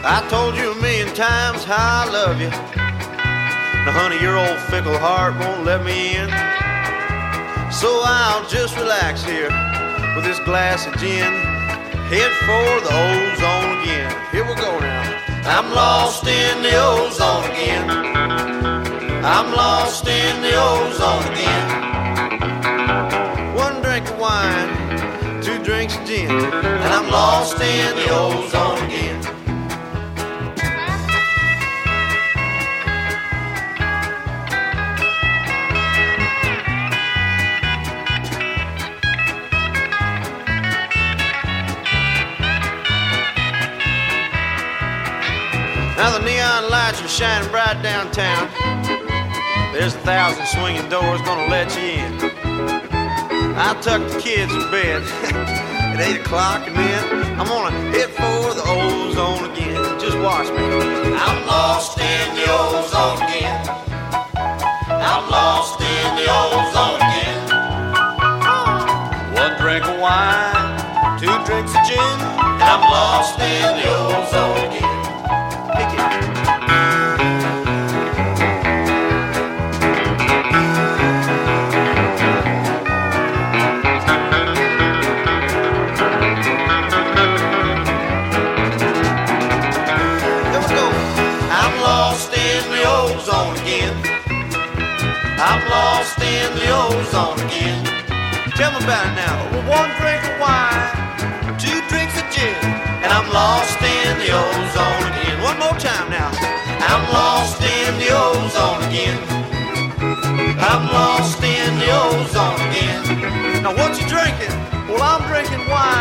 I told you a million times how I love you. Now, honey, your old fickle heart won't let me in. So I'll just relax here with this glass of gin. Head for the ozone again. Here we go now. I'm lost in the ozone again. I'm lost in the ozone again. One drink of wine, 2 drinks of gin, and I'm lost in the ozone again. Now the neon lights are shining bright downtown. There's 1,000 swinging doors gonna let you in. I tuck the kids in bed at 8 o'clock, and then I'm gonna hit for the ozone again. Just watch me. I'm lost in the ozone again. I'm lost in the ozone again. 1 drink of wine, 2 drinks of gin, and I'm lost in the ozone again. I'm lost in the ozone again. Tell me about it now. 1 drink of wine, 2 drinks of gin, and I'm lost in the ozone again. One more time now. I'm lost in the ozone again. I'm lost in the ozone again. Now what you drinking? Well, I'm drinking wine.